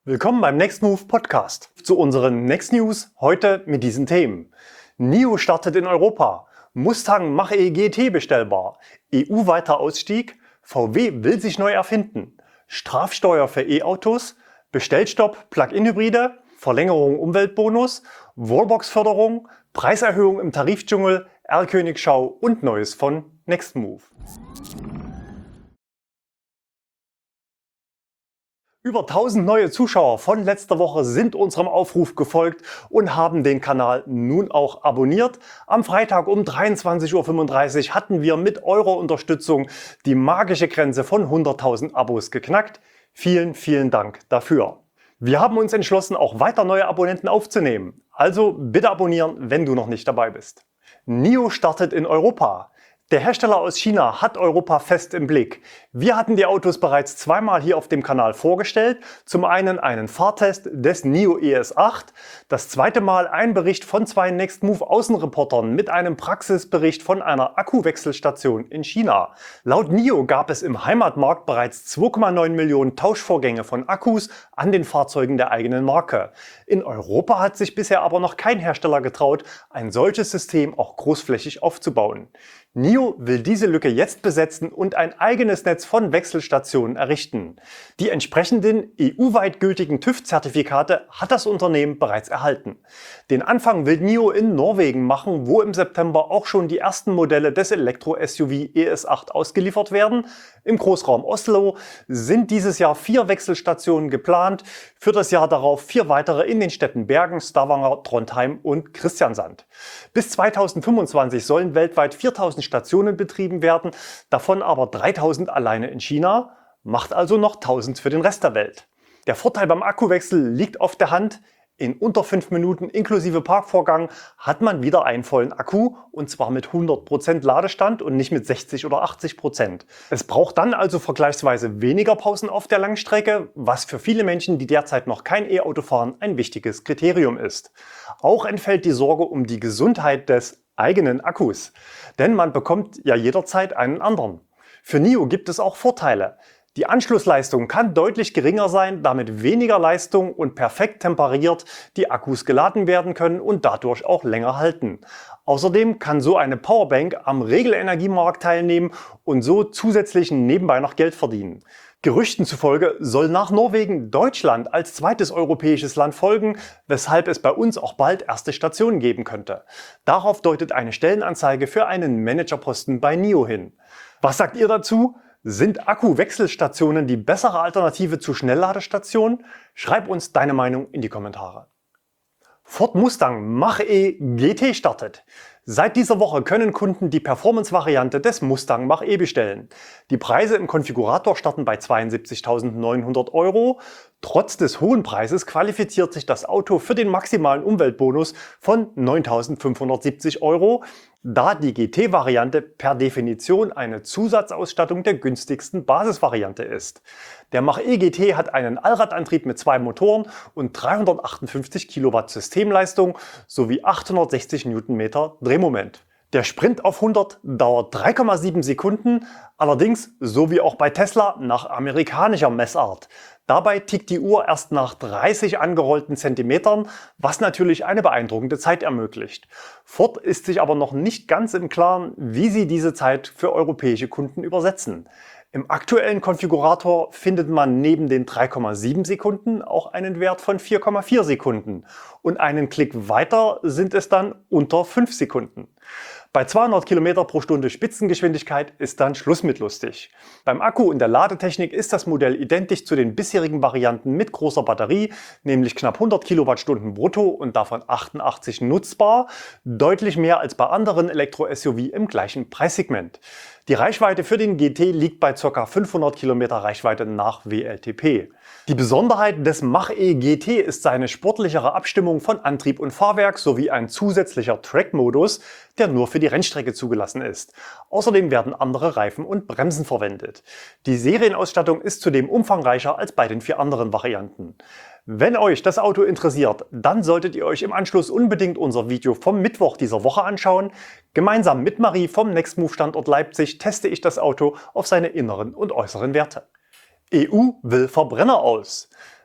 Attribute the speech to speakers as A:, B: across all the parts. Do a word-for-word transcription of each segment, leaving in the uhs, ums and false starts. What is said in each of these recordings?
A: Willkommen beim Nextmove Podcast. Zu unseren Next News heute mit diesen Themen. NIO startet in Europa. Mustang Mach-E G T bestellbar. E U-weiter Ausstieg. V W will sich neu erfinden. Strafsteuer für E-Autos. Bestellstopp Plug-in-Hybride. Verlängerung Umweltbonus. Wallbox-Förderung. Preiserhöhung im Tarifdschungel. R-Königschau und Neues von Nextmove. Über tausend neue Zuschauer von letzter Woche sind unserem Aufruf gefolgt und haben den Kanal nun auch abonniert. Am Freitag um dreiundzwanzig Uhr fünfunddreißig hatten wir mit eurer Unterstützung die magische Grenze von hunderttausend Abos geknackt. Vielen, vielen Dank dafür. Wir haben uns entschlossen, auch weiter neue Abonnenten aufzunehmen. Also bitte abonnieren, wenn du noch nicht dabei bist. NIO startet in Europa. Der Hersteller aus China hat Europa fest im Blick. Wir hatten die Autos bereits zweimal hier auf dem Kanal vorgestellt. Zum einen einen Fahrtest des NIO E S acht, das zweite Mal ein Bericht von zwei Nextmove Außenreportern mit einem Praxisbericht von einer Akkuwechselstation in China. Laut NIO gab es im Heimatmarkt bereits zwei Komma neun Millionen Tauschvorgänge von Akkus an den Fahrzeugen der eigenen Marke. In Europa hat sich bisher aber noch kein Hersteller getraut, ein solches System auch großflächig aufzubauen. NIO will diese Lücke jetzt besetzen und ein eigenes Netz von Wechselstationen errichten. Die entsprechenden E U-weit gültigen TÜV-Zertifikate hat das Unternehmen bereits erhalten. Den Anfang will NIO in Norwegen machen, wo im September auch schon die ersten Modelle des Elektro-S U V E S acht ausgeliefert werden. Im Großraum Oslo sind dieses Jahr vier Wechselstationen geplant, für das Jahr darauf vier weitere in den Städten Bergen, Stavanger, Trondheim und Kristiansand. Bis zweitausendfünfundzwanzig sollen weltweit viertausend Stationen betrieben werden, davon aber dreitausend alleine in China, macht also noch tausend für den Rest der Welt. Der Vorteil beim Akkuwechsel liegt auf der Hand. In unter fünf Minuten inklusive Parkvorgang hat man wieder einen vollen Akku, und zwar mit hundert Prozent Ladestand und nicht mit sechzig oder achtzig Prozent. Es braucht dann also vergleichsweise weniger Pausen auf der Langstrecke, was für viele Menschen, die derzeit noch kein E-Auto fahren, ein wichtiges Kriterium ist. Auch entfällt die Sorge um die Gesundheit des eigenen Akkus, denn man bekommt ja jederzeit einen anderen. Für NIO gibt es auch Vorteile. Die Anschlussleistung kann deutlich geringer sein, damit weniger Leistung und perfekt temperiert die Akkus geladen werden können und dadurch auch länger halten. Außerdem kann so eine Powerbank am Regelenergiemarkt teilnehmen und so zusätzlich nebenbei noch Geld verdienen. Gerüchten zufolge soll nach Norwegen Deutschland als zweites europäisches Land folgen, weshalb es bei uns auch bald erste Stationen geben könnte. Darauf deutet eine Stellenanzeige für einen Managerposten bei NIO hin. Was sagt ihr dazu? Sind Akkuwechselstationen die bessere Alternative zu Schnellladestationen? Schreib uns deine Meinung in die Kommentare. Ford Mustang Mach-E G T startet. Seit dieser Woche können Kunden die Performance-Variante des Mustang Mach-E bestellen. Die Preise im Konfigurator starten bei zweiundsiebzigtausendneunhundert Euro. Trotz des hohen Preises qualifiziert sich das Auto für den maximalen Umweltbonus von neuntausendfünfhundertsiebzig Euro, da die G T-Variante per Definition eine Zusatzausstattung der günstigsten Basisvariante ist. Der Mach-E G T hat einen Allradantrieb mit zwei Motoren und dreihundertachtundfünfzig Kilowatt Systemleistung sowie achthundertsechzig Newtonmeter Drehmoment. Der Sprint auf hundert dauert drei Komma sieben Sekunden, allerdings, so wie auch bei Tesla, nach amerikanischer Messart. Dabei tickt die Uhr erst nach dreißig angerollten Zentimetern, was natürlich eine beeindruckende Zeit ermöglicht. Ford ist sich aber noch nicht ganz im Klaren, wie sie diese Zeit für europäische Kunden übersetzen. Im aktuellen Konfigurator findet man neben den drei Komma sieben Sekunden auch einen Wert von vier Komma vier Sekunden und einen Klick weiter sind es dann unter fünf Sekunden. Bei zweihundert Kilometer pro Stunde Spitzengeschwindigkeit ist dann Schluss mit lustig. Beim Akku und der Ladetechnik ist das Modell identisch zu den bisherigen Varianten mit großer Batterie, nämlich knapp hundert Kilowattstunden brutto und davon achtundachtzig nutzbar, deutlich mehr als bei anderen Elektro-S U V im gleichen Preissegment. Die Reichweite für den G T liegt bei ca. fünfhundert Kilometer Reichweite nach W L T P. Die Besonderheit des Mach-E G T ist seine sportlichere Abstimmung von Antrieb und Fahrwerk sowie ein zusätzlicher Track-Modus, der nur für die Rennstrecke zugelassen ist. Außerdem werden andere Reifen und Bremsen verwendet. Die Serienausstattung ist zudem umfangreicher als bei den vier anderen Varianten. Wenn euch das Auto interessiert, dann solltet ihr euch im Anschluss unbedingt unser Video vom Mittwoch dieser Woche anschauen. Gemeinsam mit Marie vom Nextmove Standort Leipzig teste ich das Auto auf seine inneren und äußeren Werte. E U will Verbrenner aus.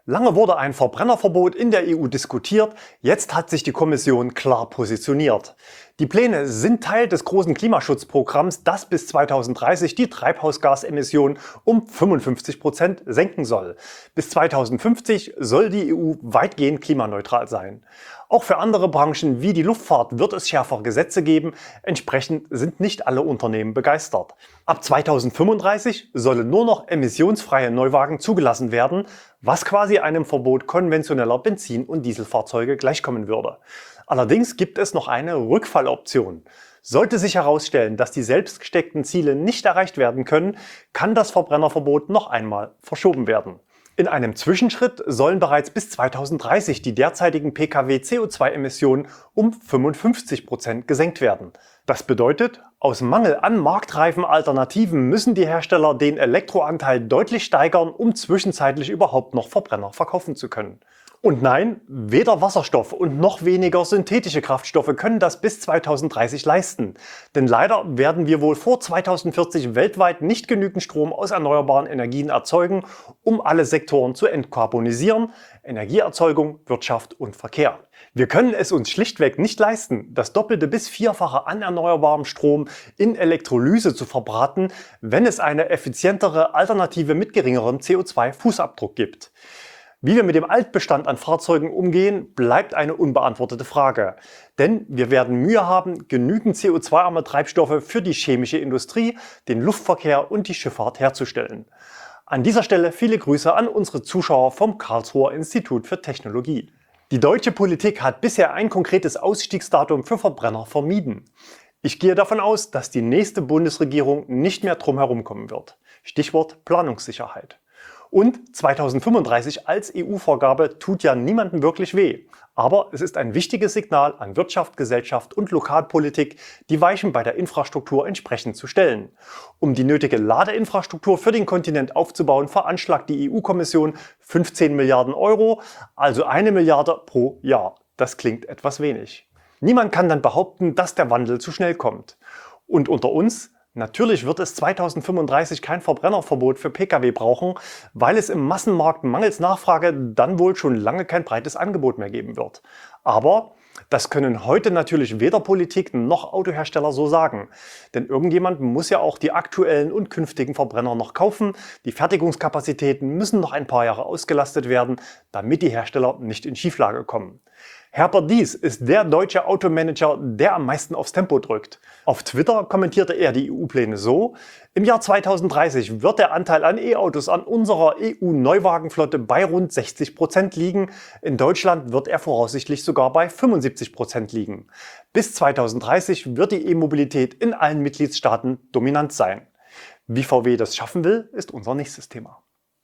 A: Lange wurde ein Verbrennerverbot in der E U diskutiert, jetzt hat sich die Kommission klar positioniert. Die Pläne sind Teil des großen Klimaschutzprogramms, das bis zweitausenddreißig die Treibhausgasemissionen um fünfundfünfzig Prozent senken soll. Bis zweitausendfünfzig soll die E U weitgehend klimaneutral sein. Auch für andere Branchen wie die Luftfahrt wird es schärfere Gesetze geben, entsprechend sind nicht alle Unternehmen begeistert. Ab zweitausendfünfunddreißig sollen nur noch emissionsfreie Neuwagen zugelassen werden, was quasi einem Verbot konventioneller Benzin- und Dieselfahrzeuge gleichkommen würde. Allerdings gibt es noch eine Rückfalloption. Sollte sich herausstellen, dass die selbst gesteckten Ziele nicht erreicht werden können, kann das Verbrennerverbot noch einmal verschoben werden. In einem Zwischenschritt sollen bereits bis zweitausenddreißig die derzeitigen Pkw C O zwei Emissionen um fünfundfünfzig Prozent gesenkt werden. Das bedeutet, aus Mangel an marktreifen Alternativen müssen die Hersteller den Elektroanteil deutlich steigern, um zwischenzeitlich überhaupt noch Verbrenner verkaufen zu können. Und nein, weder Wasserstoff und noch weniger synthetische Kraftstoffe können das bis zweitausenddreißig leisten. Denn leider werden wir wohl vor zweitausendvierzig weltweit nicht genügend Strom aus erneuerbaren Energien erzeugen, um alle Sektoren zu entkarbonisieren: Energieerzeugung, Wirtschaft und Verkehr. Wir können es uns schlichtweg nicht leisten, das Doppelte bis Vierfache an erneuerbarem Strom in Elektrolyse zu verbraten, wenn es eine effizientere Alternative mit geringerem C O zwei Fußabdruck gibt. Wie wir mit dem Altbestand an Fahrzeugen umgehen, bleibt eine unbeantwortete Frage. Denn wir werden Mühe haben, genügend C O zwei arme Treibstoffe für die chemische Industrie, den Luftverkehr und die Schifffahrt herzustellen. An dieser Stelle viele Grüße an unsere Zuschauer vom Karlsruher Institut für Technologie. Die deutsche Politik hat bisher ein konkretes Ausstiegsdatum für Verbrenner vermieden. Ich gehe davon aus, dass die nächste Bundesregierung nicht mehr drum herum kommen wird. Stichwort Planungssicherheit. Und zweitausendfünfunddreißig als E U-Vorgabe tut ja niemandem wirklich weh. Aber es ist ein wichtiges Signal an Wirtschaft, Gesellschaft und Lokalpolitik, die Weichen bei der Infrastruktur entsprechend zu stellen. Um die nötige Ladeinfrastruktur für den Kontinent aufzubauen, veranschlagt die E U-Kommission fünfzehn Milliarden Euro, also eine Milliarde pro Jahr. Das klingt etwas wenig. Niemand kann dann behaupten, dass der Wandel zu schnell kommt. Und unter uns: Natürlich wird es zweitausendfünfunddreißig kein Verbrennerverbot für Pkw brauchen, weil es im Massenmarkt mangels Nachfrage dann wohl schon lange kein breites Angebot mehr geben wird. Aber das können heute natürlich weder Politik noch Autohersteller so sagen. Denn irgendjemand muss ja auch die aktuellen und künftigen Verbrenner noch kaufen. Die Fertigungskapazitäten müssen noch ein paar Jahre ausgelastet werden, damit die Hersteller nicht in Schieflage kommen. Herbert Diess ist der deutsche Automanager, der am meisten aufs Tempo drückt. Auf Twitter kommentierte er die E U-Pläne so: Im Jahr zweitausenddreißig wird der Anteil an E-Autos an unserer E U-Neuwagenflotte bei rund sechzig Prozent liegen. In Deutschland wird er voraussichtlich sogar bei fünfundsiebzig Prozent liegen. Bis zweitausenddreißig wird die E-Mobilität in allen Mitgliedstaaten dominant sein. Wie V W das schaffen will, ist unser nächstes Thema.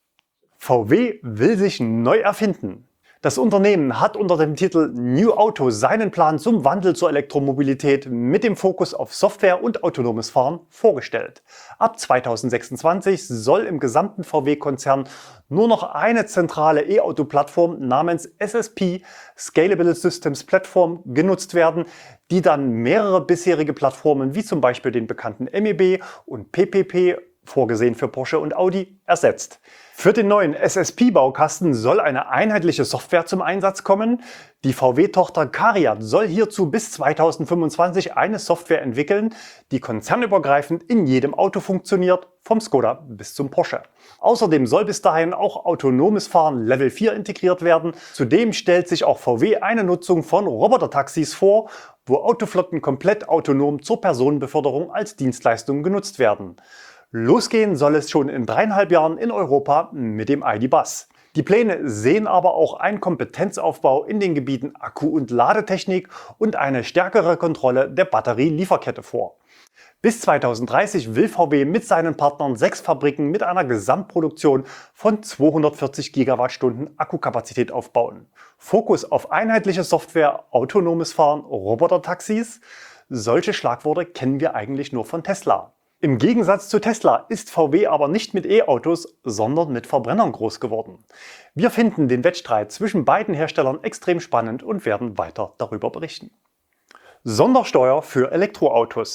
A: V W will sich neu erfinden. Das Unternehmen hat unter dem Titel New Auto seinen Plan zum Wandel zur Elektromobilität mit dem Fokus auf Software und autonomes Fahren vorgestellt. Ab zweitausendsechsundzwanzig soll im gesamten V W-Konzern nur noch eine zentrale E-Auto-Plattform namens S S P, Scalable Systems Platform, genutzt werden, die dann mehrere bisherige Plattformen wie zum Beispiel den bekannten M E B und P P P, vorgesehen für Porsche und Audi, ersetzt. Für den neuen S S P-Baukasten soll eine einheitliche Software zum Einsatz kommen. Die V W-Tochter CARIAD soll hierzu bis zweitausendfünfundzwanzig eine Software entwickeln, die konzernübergreifend in jedem Auto funktioniert, vom Skoda bis zum Porsche. Außerdem soll bis dahin auch autonomes Fahren Level vier integriert werden. Zudem stellt sich auch V W eine Nutzung von Robotertaxis vor, wo Autoflotten komplett autonom zur Personenbeförderung als Dienstleistung genutzt werden. Losgehen soll es schon in dreieinhalb Jahren in Europa mit dem I D. Buzz. Die Pläne sehen aber auch einen Kompetenzaufbau in den Gebieten Akku- und Ladetechnik und eine stärkere Kontrolle der Batterielieferkette vor. Bis zweitausenddreißig will V W mit seinen Partnern sechs Fabriken mit einer Gesamtproduktion von zweihundertvierzig Gigawattstunden Akkukapazität aufbauen. Fokus auf einheitliche Software, autonomes Fahren, Robotertaxis. Solche Schlagworte kennen wir eigentlich nur von Tesla. Im Gegensatz zu Tesla ist V W aber nicht mit E-Autos, sondern mit Verbrennern groß geworden. Wir finden den Wettstreit zwischen beiden Herstellern extrem spannend und werden weiter darüber berichten. Sondersteuer für Elektroautos.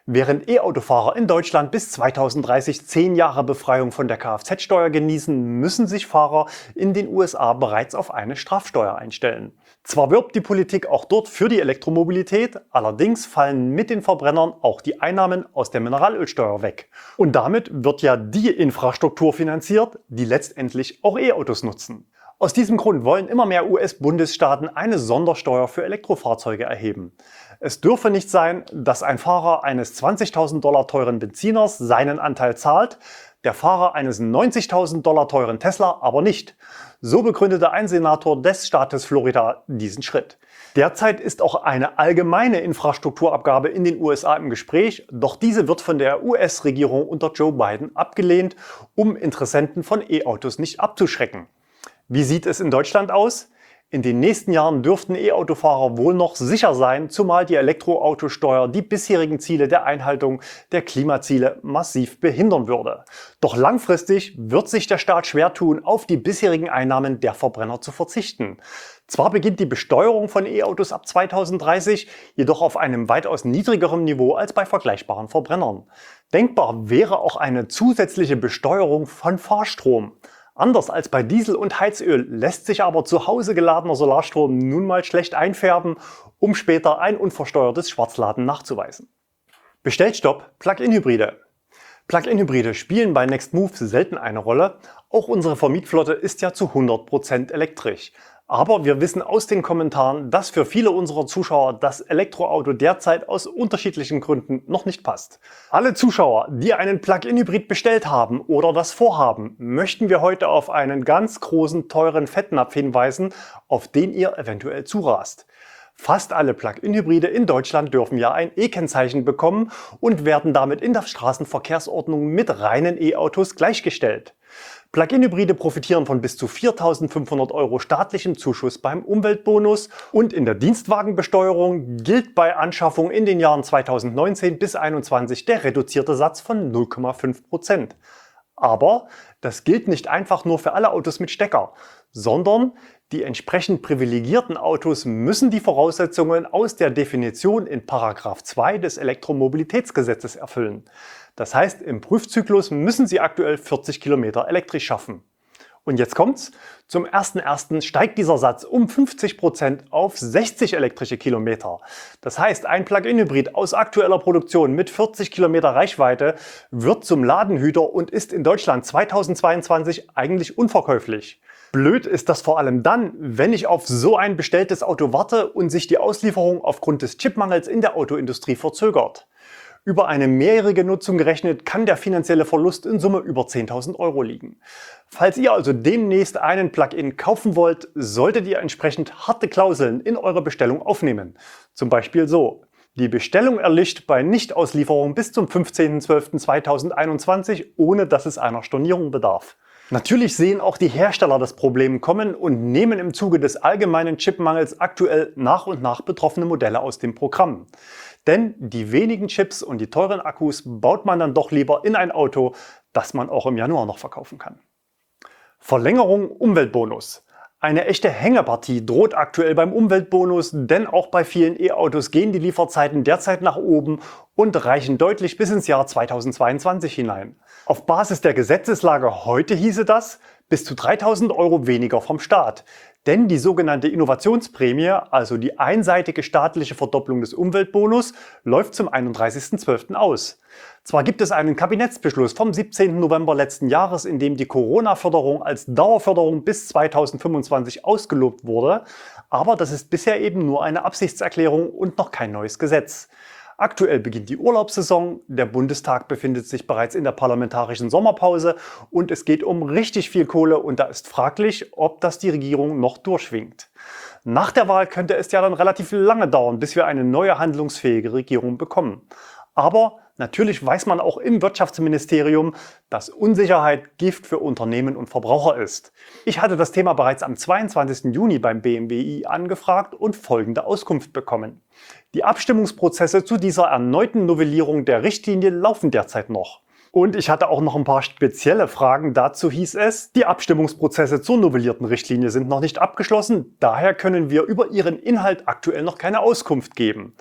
A: Während E-Autofahrer in Deutschland bis zweitausenddreißig zehn Jahre Befreiung von der Kfz-Steuer genießen, müssen sich Fahrer in den U S A bereits auf eine Strafsteuer einstellen. Zwar wirbt die Politik auch dort für die Elektromobilität, allerdings fallen mit den Verbrennern auch die Einnahmen aus der Mineralölsteuer weg. Und damit wird ja die Infrastruktur finanziert, die letztendlich auch E-Autos nutzen. Aus diesem Grund wollen immer mehr U S-Bundesstaaten eine Sondersteuer für Elektrofahrzeuge erheben. Es dürfe nicht sein, dass ein Fahrer eines zwanzigtausend Dollar teuren Benziners seinen Anteil zahlt, der Fahrer eines neunzigtausend Dollar teuren Tesla aber nicht. So begründete ein Senator des Staates Florida diesen Schritt. Derzeit ist auch eine allgemeine Infrastrukturabgabe in den U S A im Gespräch, doch diese wird von der U S-Regierung unter Joe Biden abgelehnt, um Interessenten von E-Autos nicht abzuschrecken. Wie sieht es in Deutschland aus? In den nächsten Jahren dürften E-Autofahrer wohl noch sicher sein, zumal die Elektroautosteuer die bisherigen Ziele der Einhaltung der Klimaziele massiv behindern würde. Doch langfristig wird sich der Staat schwer tun, auf die bisherigen Einnahmen der Verbrenner zu verzichten. Zwar beginnt die Besteuerung von E-Autos ab zweitausenddreißig, jedoch auf einem weitaus niedrigeren Niveau als bei vergleichbaren Verbrennern. Denkbar wäre auch eine zusätzliche Besteuerung von Fahrstrom. Anders als bei Diesel und Heizöl lässt sich aber zu Hause geladener Solarstrom nun mal schlecht einfärben, um später ein unversteuertes Schwarzladen nachzuweisen. Bestellstopp Plug-in-Hybride. Plug-in-Hybride spielen bei Nextmove selten eine Rolle. Auch unsere Vermietflotte ist ja zu hundert Prozent elektrisch. Aber wir wissen aus den Kommentaren, dass für viele unserer Zuschauer das Elektroauto derzeit aus unterschiedlichen Gründen noch nicht passt. Alle Zuschauer, die einen Plug-in-Hybrid bestellt haben oder das vorhaben, möchten wir heute auf einen ganz großen, teuren Fettnapf hinweisen, auf den ihr eventuell zurast. Fast alle Plug-in-Hybride in Deutschland dürfen ja ein E-Kennzeichen bekommen und werden damit in der Straßenverkehrsordnung mit reinen E-Autos gleichgestellt. Plug-in-Hybride profitieren von bis zu viertausendfünfhundert Euro staatlichem Zuschuss beim Umweltbonus und in der Dienstwagenbesteuerung gilt bei Anschaffung in den Jahren zweitausendneunzehn bis zweitausendeinundzwanzig der reduzierte Satz von null Komma fünf Prozent. Aber das gilt nicht einfach nur für alle Autos mit Stecker, sondern die entsprechend privilegierten Autos müssen die Voraussetzungen aus der Definition in Paragraph zwei des Elektromobilitätsgesetzes erfüllen. Das heißt, im Prüfzyklus müssen sie aktuell vierzig Kilometer elektrisch schaffen. Und jetzt kommt's. Zum ersten ersten steigt dieser Satz um fünfzig Prozent auf sechzig elektrische Kilometer. Das heißt, ein Plug-in-Hybrid aus aktueller Produktion mit vierzig Kilometer Reichweite wird zum Ladenhüter und ist in Deutschland zweitausendzweiundzwanzig eigentlich unverkäuflich. Blöd ist das vor allem dann, wenn ich auf so ein bestelltes Auto warte und sich die Auslieferung aufgrund des Chipmangels in der Autoindustrie verzögert. Über eine mehrjährige Nutzung gerechnet kann der finanzielle Verlust in Summe über zehntausend Euro liegen. Falls ihr also demnächst einen Plug-in kaufen wollt, solltet ihr entsprechend harte Klauseln in eure Bestellung aufnehmen. Zum Beispiel so: Die Bestellung erlischt bei Nichtauslieferung bis zum fünfzehnten zwölften zweitausendeinundzwanzig, ohne dass es einer Stornierung bedarf. Natürlich sehen auch die Hersteller das Problem kommen und nehmen im Zuge des allgemeinen Chipmangels aktuell nach und nach betroffene Modelle aus dem Programm. Denn die wenigen Chips und die teuren Akkus baut man dann doch lieber in ein Auto, das man auch im Januar noch verkaufen kann. Verlängerung Umweltbonus. Eine echte Hängepartie droht aktuell beim Umweltbonus, denn auch bei vielen E-Autos gehen die Lieferzeiten derzeit nach oben und reichen deutlich bis ins Jahr zweitausendzweiundzwanzig hinein. Auf Basis der Gesetzeslage heute hieße das bis zu dreitausend Euro weniger vom Staat. Denn die sogenannte Innovationsprämie, also die einseitige staatliche Verdopplung des Umweltbonus, läuft zum einunddreißigsten zwölften aus. Zwar gibt es einen Kabinettsbeschluss vom siebzehnten November letzten Jahres, in dem die Corona-Förderung als Dauerförderung bis zweitausendfünfundzwanzig ausgelobt wurde, aber das ist bisher eben nur eine Absichtserklärung und noch kein neues Gesetz. Aktuell beginnt die Urlaubssaison, der Bundestag befindet sich bereits in der parlamentarischen Sommerpause und es geht um richtig viel Kohle und da ist fraglich, ob das die Regierung noch durchwinkt. Nach der Wahl könnte es ja dann relativ lange dauern, bis wir eine neue handlungsfähige Regierung bekommen. Aber natürlich weiß man auch im Wirtschaftsministerium, dass Unsicherheit Gift für Unternehmen und Verbraucher ist. Ich hatte das Thema bereits am zweiundzwanzigsten Juni beim B M W I angefragt und folgende Auskunft bekommen. Die Abstimmungsprozesse zu dieser erneuten Novellierung der Richtlinie laufen derzeit noch. Und ich hatte auch noch ein paar spezielle Fragen. Dazu hieß es, die Abstimmungsprozesse zur novellierten Richtlinie sind noch nicht abgeschlossen, daher können wir über ihren Inhalt aktuell noch keine Auskunft geben.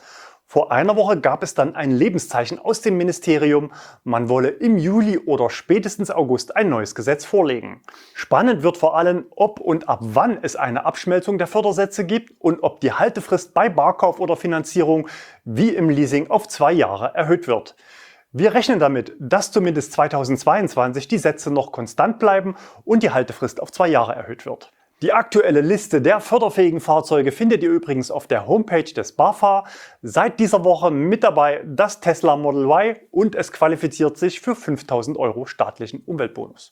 A: Vor einer Woche gab es dann ein Lebenszeichen aus dem Ministerium, man wolle im Juli oder spätestens August ein neues Gesetz vorlegen. Spannend wird vor allem, ob und ab wann es eine Abschmelzung der Fördersätze gibt und ob die Haltefrist bei Barkauf oder Finanzierung wie im Leasing auf zwei Jahre erhöht wird. Wir rechnen damit, dass zumindest zweitausendzweiundzwanzig die Sätze noch konstant bleiben und die Haltefrist auf zwei Jahre erhöht wird. Die aktuelle Liste der förderfähigen Fahrzeuge findet ihr übrigens auf der Homepage des BAFA. Seit dieser Woche mit dabei das Tesla Model Y und es qualifiziert sich für fünftausend Euro staatlichen Umweltbonus.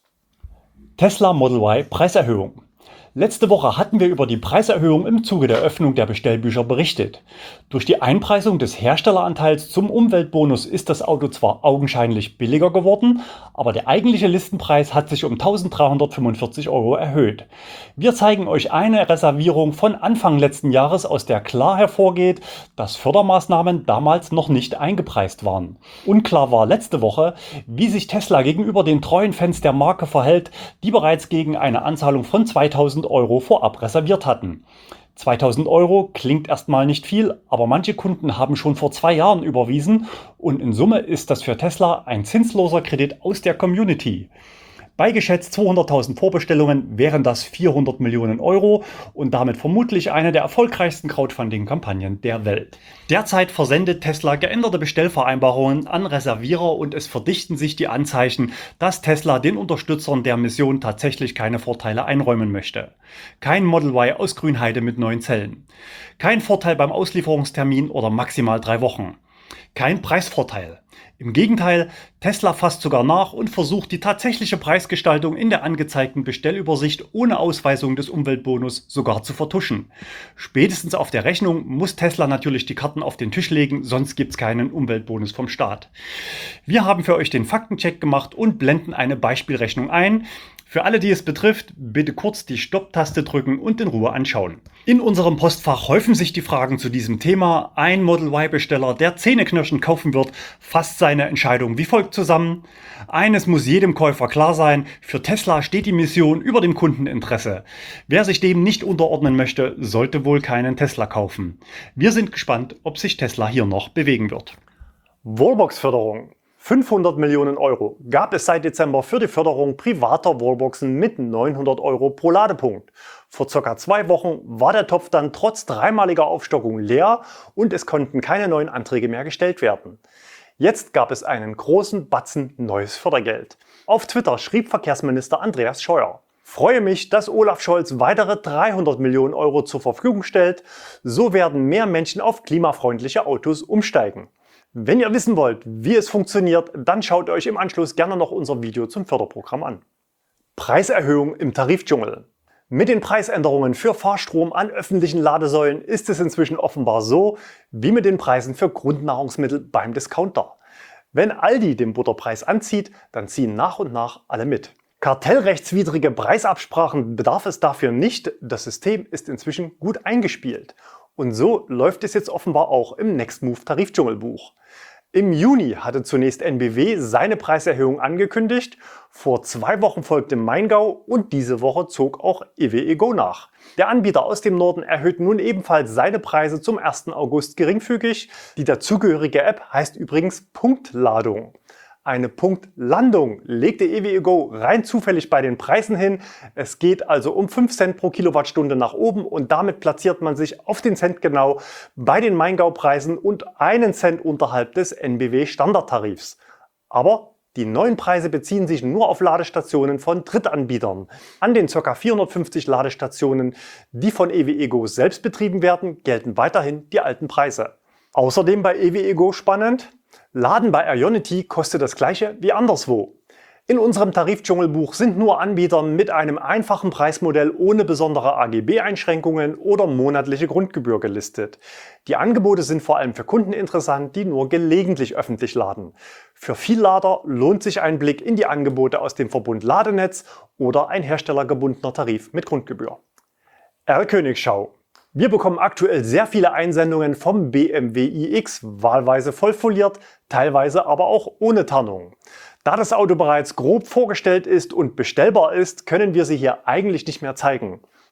B: Tesla Model Y Preiserhöhung. Letzte Woche hatten wir über die Preiserhöhung im Zuge der Öffnung der Bestellbücher berichtet. Durch die Einpreisung des Herstelleranteils zum Umweltbonus ist das Auto zwar augenscheinlich billiger geworden, aber der eigentliche Listenpreis hat sich um eintausenddreihundertfünfundvierzig Euro erhöht. Wir zeigen euch eine Reservierung von Anfang letzten Jahres, aus der klar hervorgeht, dass Fördermaßnahmen damals noch nicht eingepreist waren. Unklar war letzte Woche, wie sich Tesla gegenüber den treuen Fans der Marke verhält, die bereits gegen eine Anzahlung von zweitausend Euro vorab reserviert hatten. zweitausend Euro klingt erstmal nicht viel, aber manche Kunden haben schon vor zwei Jahren überwiesen und in Summe ist das für Tesla ein zinsloser Kredit aus der Community. Bei geschätzt zweihunderttausend Vorbestellungen wären das vierhundert Millionen Euro und damit vermutlich eine der erfolgreichsten Crowdfunding-Kampagnen der Welt. Derzeit versendet Tesla geänderte Bestellvereinbarungen an Reservierer und es verdichten sich die Anzeichen, dass Tesla den Unterstützern der Mission tatsächlich keine Vorteile einräumen möchte. Kein Model Y aus Grünheide mit neuen Zellen. Kein Vorteil beim Auslieferungstermin oder maximal drei Wochen. Kein Preisvorteil. Im Gegenteil, Tesla fasst sogar nach und versucht die tatsächliche Preisgestaltung in der angezeigten Bestellübersicht ohne Ausweisung des Umweltbonus sogar zu vertuschen. Spätestens auf der Rechnung muss Tesla natürlich die Karten auf den Tisch legen, sonst gibt es keinen Umweltbonus vom Staat. Wir haben für euch den Faktencheck gemacht und blenden eine Beispielrechnung ein. Für alle, die es betrifft, bitte kurz die Stopp-Taste drücken und in Ruhe anschauen. In unserem Postfach häufen sich die Fragen zu diesem Thema. Ein Model Y-Besteller, der zähneknirschend kaufen wird, fasst seine Entscheidung wie folgt zusammen. Eines muss jedem Käufer klar sein, für Tesla steht die Mission über dem Kundeninteresse. Wer sich dem nicht unterordnen möchte, sollte wohl keinen Tesla kaufen. Wir sind gespannt, ob sich Tesla hier noch bewegen wird.
A: Wallbox-Förderung. fünfhundert Millionen Euro gab es seit Dezember für die Förderung privater Wallboxen mit neunhundert Euro pro Ladepunkt. Vor circa zwei Wochen war der Topf dann trotz dreimaliger Aufstockung leer und es konnten keine neuen Anträge mehr gestellt werden. Jetzt gab es einen großen Batzen neues Fördergeld. Auf Twitter schrieb Verkehrsminister Andreas Scheuer: Freue mich, dass Olaf Scholz weitere dreihundert Millionen Euro zur Verfügung stellt. So werden mehr Menschen auf klimafreundliche Autos umsteigen. Wenn ihr wissen wollt, wie es funktioniert, dann schaut euch im Anschluss gerne noch unser Video zum Förderprogramm an. Preiserhöhung im Tarifdschungel. Mit den Preisänderungen für Fahrstrom an öffentlichen Ladesäulen ist es inzwischen offenbar so, wie mit den Preisen für Grundnahrungsmittel beim Discounter. Wenn Aldi den Butterpreis anzieht, dann ziehen nach und nach alle mit. Kartellrechtswidrige Preisabsprachen bedarf es dafür nicht, das System ist inzwischen gut eingespielt. Und so läuft es jetzt offenbar auch im Nextmove Tarifdschungelbuch. Im Juni hatte zunächst N B W seine Preiserhöhung angekündigt, vor zwei Wochen folgte Maingau und diese Woche zog auch E W E Go nach. Der Anbieter aus dem Norden erhöht nun ebenfalls seine Preise zum ersten August geringfügig. Die dazugehörige App heißt übrigens Punktladung. Eine Punktlandung legte E W E Go rein zufällig bei den Preisen hin. Es geht also um fünf Cent pro Kilowattstunde nach oben und damit platziert man sich auf den Cent genau bei den Maingau-Preisen und einen Cent unterhalb des N B W Standardtarifs. Aber die neuen Preise beziehen sich nur auf Ladestationen von Drittanbietern. An den ca. vierhundertfünfzig Ladestationen, die von E W E Go selbst betrieben werden, gelten weiterhin die alten Preise. Außerdem bei E W E Go spannend: Laden bei Ionity kostet das gleiche wie anderswo. In unserem Tarifdschungelbuch sind nur Anbieter mit einem einfachen Preismodell ohne besondere A G B-Einschränkungen oder monatliche Grundgebühr gelistet. Die Angebote sind vor allem für Kunden interessant, die nur gelegentlich öffentlich laden. Für Viellader lohnt sich ein Blick in die Angebote aus dem Verbund Ladenetz oder ein herstellergebundener Tarif mit Grundgebühr. R-Königschau. Wir bekommen aktuell sehr viele Einsendungen vom B M W i X, wahlweise vollfoliert, teilweise aber auch ohne Tarnung. Da das Auto bereits grob vorgestellt ist und bestellbar ist, können wir sie hier eigentlich nicht mehr zeigen.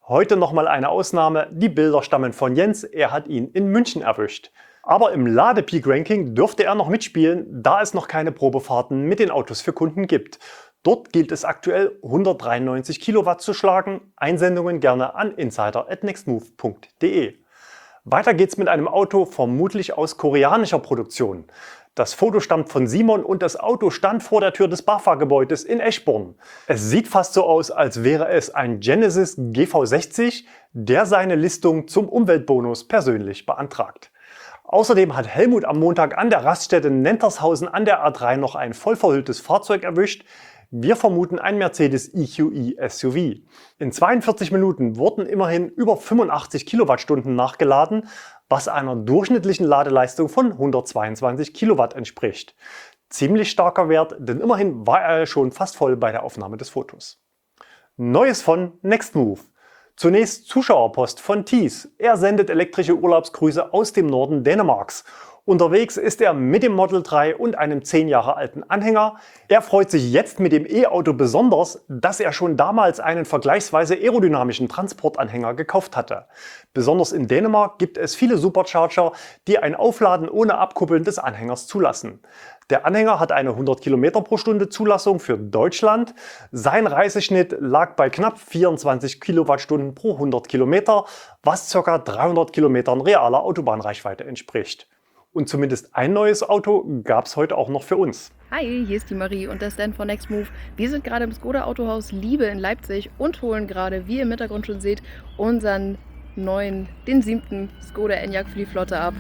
A: Heute nochmal eine Ausnahme, die Bilder stammen von Jens, er hat ihn in München erwischt. Aber im Ladepeak-Ranking dürfte er noch mitspielen, da es noch keine Probefahrten mit den Autos für Kunden gibt. Dort gilt es aktuell hundertdreiundneunzig Kilowatt zu schlagen, Einsendungen gerne an insider at nextmove punkt de. Weiter geht's mit einem Auto vermutlich aus koreanischer Produktion. Das Foto stammt von Simon und das Auto stand vor der Tür des BAFA-Gebäudes in Eschborn. Es sieht fast so aus, als wäre es ein Genesis G V sechzig, der seine Listung zum Umweltbonus persönlich beantragt. Außerdem hat Helmut am Montag an der Raststätte Nentershausen an der A drei noch ein vollverhülltes Fahrzeug erwischt. Wir vermuten ein Mercedes E Q E S U V. In zweiundvierzig Minuten wurden immerhin über fünfundachtzig Kilowattstunden nachgeladen, was einer durchschnittlichen Ladeleistung von hundertzweiundzwanzig Kilowatt entspricht. Ziemlich starker Wert, denn immerhin war er schon fast voll bei der Aufnahme des Fotos. Neues von Nextmove. Zunächst Zuschauerpost von Thies. Er sendet elektrische Urlaubsgrüße aus dem Norden Dänemarks. Unterwegs ist er mit dem Model drei und einem zehn Jahre alten Anhänger. Er freut sich jetzt mit dem E-Auto besonders, dass er schon damals einen vergleichsweise aerodynamischen Transportanhänger gekauft hatte. Besonders in Dänemark gibt es viele Supercharger, die ein Aufladen ohne Abkuppeln des Anhängers zulassen. Der Anhänger hat eine hundert Kilometer pro Stunde Zulassung für Deutschland. Sein Reiseschnitt lag bei knapp vierundzwanzig Kilowattstunden pro hundert Kilometer, was ca. dreihundert Kilometern realer Autobahnreichweite entspricht. Und zumindest ein neues Auto gab es heute auch noch für uns.
C: Hi, hier ist die Marie und der Stan von Nextmove. Wir sind gerade im Skoda Autohaus Liebe in Leipzig und holen gerade, wie ihr im Hintergrund schon seht, unseren neuen, den siebten Skoda Enyaq für die Flotte ab.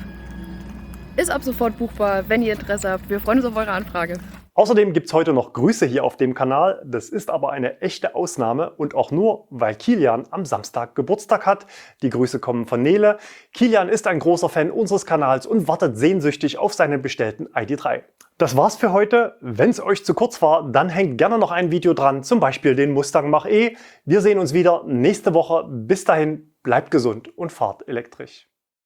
C: Ist ab sofort buchbar, wenn ihr Interesse habt. Wir freuen uns auf eure Anfrage.
A: Außerdem gibt es heute noch Grüße hier auf dem Kanal. Das ist aber eine echte Ausnahme und auch nur, weil Kilian am Samstag Geburtstag hat. Die Grüße kommen von Nele. Kilian ist ein großer Fan unseres Kanals und wartet sehnsüchtig auf seinen bestellten I D drei. Das war's für heute. Wenn es euch zu kurz war, dann hängt gerne noch ein Video dran, zum Beispiel den Mustang Mach-E. Wir sehen uns wieder nächste Woche. Bis dahin, bleibt gesund und fahrt elektrisch.